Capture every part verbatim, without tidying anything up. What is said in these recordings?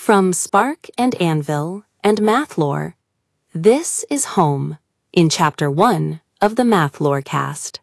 From Spark and Anvil and Math Lore, this is Home in Chapter one of the Math Lore cast.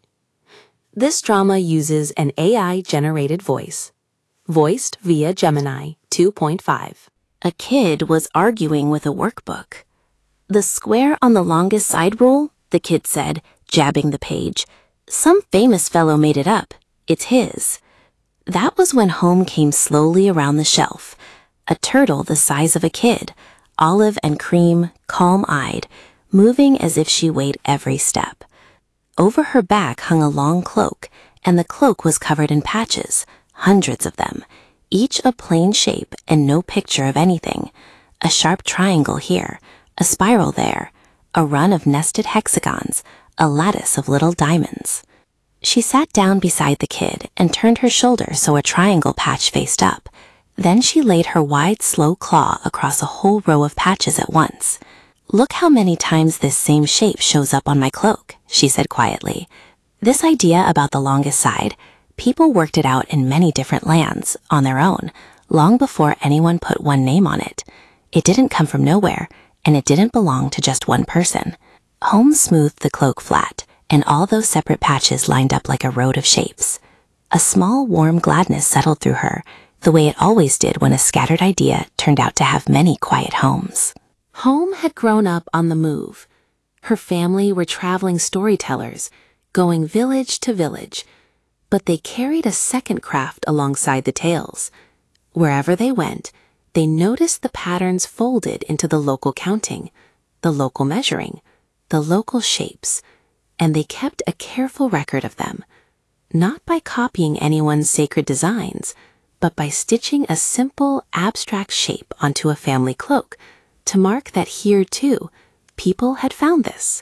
This drama uses an A I-generated voice, voiced via Gemini two point five. A kid was arguing with a workbook. "The square on the longest side rule," the kid said, jabbing the page. "Some famous fellow made it up. It's his." That was when Home came slowly around the shelf. A turtle the size of a kid, olive and cream, calm-eyed, moving as if she weighed every step. Over her back hung a long cloak, and the cloak was covered in patches, hundreds of them, each a plain shape and no picture of anything. A sharp triangle here, a spiral there, a run of nested hexagons, a lattice of little diamonds. She sat down beside the kid and turned her shoulder so a triangle patch faced up. Then she laid her wide, slow claw across a whole row of patches at once. "Look how many times this same shape shows up on my cloak," she said quietly. This idea about the longest side, people worked it out in many different lands, on their own, long before anyone put one name on it. It didn't come from nowhere, and it didn't belong to just one person. Home smoothed the cloak flat, and all those separate patches lined up like a road of shapes. A small, warm gladness settled through her, the way it always did when a scattered idea turned out to have many quiet homes. Home had grown up on the move. Her family were traveling storytellers, going village to village, but they carried a second craft alongside the tales. Wherever they went, they noticed the patterns folded into the local counting, the local measuring, the local shapes, and they kept a careful record of them, not by copying anyone's sacred designs, but by stitching a simple, abstract shape onto a family cloak to mark that here, too, people had found this.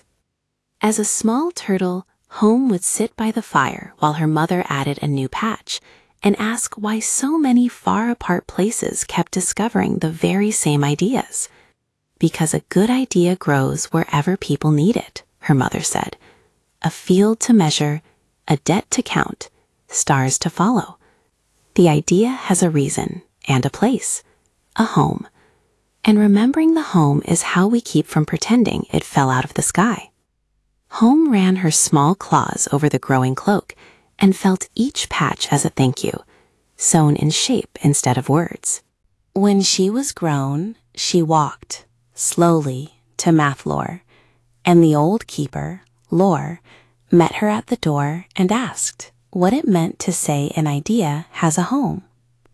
As a small turtle, Home would sit by the fire while her mother added a new patch and ask why so many far-apart places kept discovering the very same ideas. "Because a good idea grows wherever people need it," her mother said. "A field to measure, a debt to count, stars to follow. The idea has a reason and a place, a home. And remembering the home is how we keep from pretending it fell out of the sky." Home ran her small claws over the growing cloak and felt each patch as a thank you, sewn in shape instead of words. When she was grown, she walked, slowly, to Math Lore, and the old keeper, Lore, met her at the door and asked what it meant to say an idea has a home.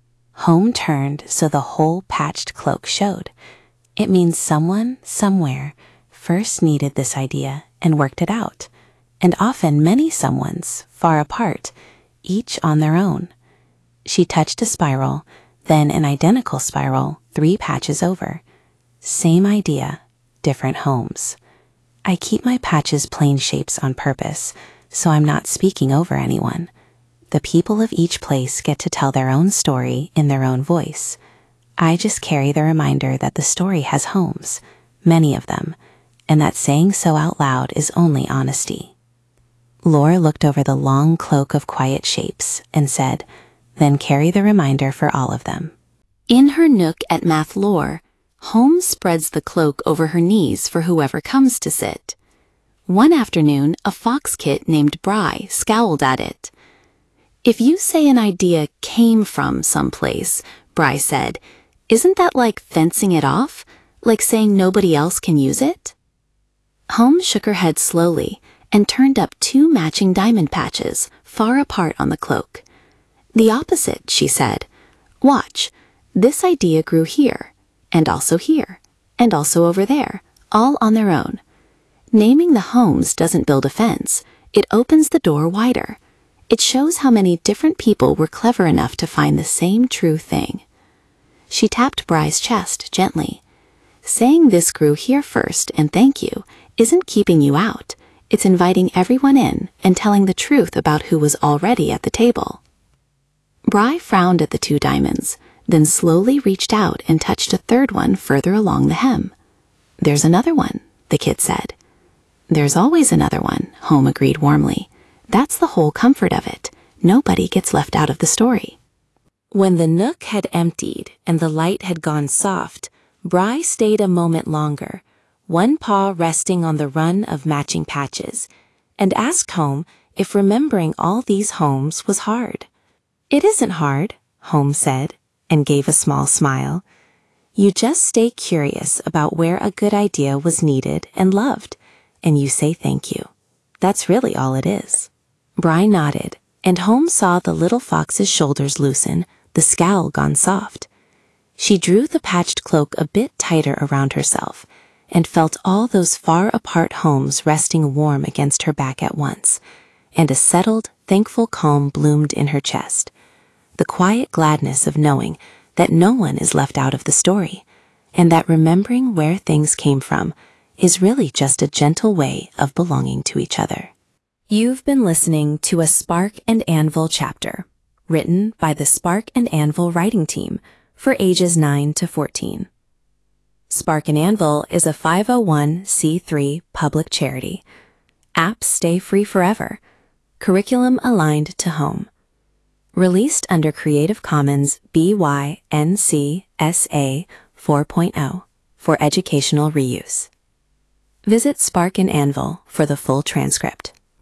Home turned so the whole patched cloak showed. It means someone, somewhere, first needed this idea and worked it out, and often many someones, far apart, each on their own. She touched a spiral, then an identical spiral, three patches over. Same idea, different homes. I keep my patches plain shapes on purpose, so I'm not speaking over anyone. The people of each place get to tell their own story in their own voice. I just carry the reminder that the story has homes, many of them, and that saying so out loud is only honesty. Lore looked over the long cloak of quiet shapes and said, "Then carry the reminder for all of them." In her nook at Math Lore, Home spreads the cloak over her knees for whoever comes to sit. One afternoon, a fox kit named Bry scowled at it. "If you say an idea came from someplace," Bry said, "isn't that like fencing it off? Like saying nobody else can use it?" Home shook her head slowly and turned up two matching diamond patches far apart on the cloak. "The opposite," she said. "Watch, this idea grew here, and also here, and also over there, all on their own. Naming the homes doesn't build a fence, it opens the door wider. It shows how many different people were clever enough to find the same true thing." She tapped Bry's chest gently. "Saying this grew here first and thank you isn't keeping you out. It's inviting everyone in and telling the truth about who was already at the table." Bry frowned at the two diamonds, then slowly reached out and touched a third one further along the hem. "There's another one," the kid said. "There's always another one," Home agreed warmly. "That's the whole comfort of it. Nobody gets left out of the story." When the nook had emptied and the light had gone soft, Bri stayed a moment longer, one paw resting on the run of matching patches, and asked Home if remembering all these homes was hard. "It isn't hard," Home said, and gave a small smile. "You just stay curious about where a good idea was needed and loved, and you say thank you. That's really all it is." Bri nodded, and Home saw the little fox's shoulders loosen, the scowl gone soft. She drew the patched cloak a bit tighter around herself, and felt all those far-apart homes resting warm against her back at once, and a settled, thankful calm bloomed in her chest, the quiet gladness of knowing that no one is left out of the story, and that remembering where things came from is really just a gentle way of belonging to each other. You've been listening to a Spark and Anvil chapter, written by the Spark and Anvil writing team for ages nine to fourteen. Spark and Anvil is a five oh one c three public charity. Apps stay free forever. Curriculum aligned to Home. Released under Creative Commons B Y N C S A four point oh for educational reuse. Visit Spark and Anvil for the full transcript.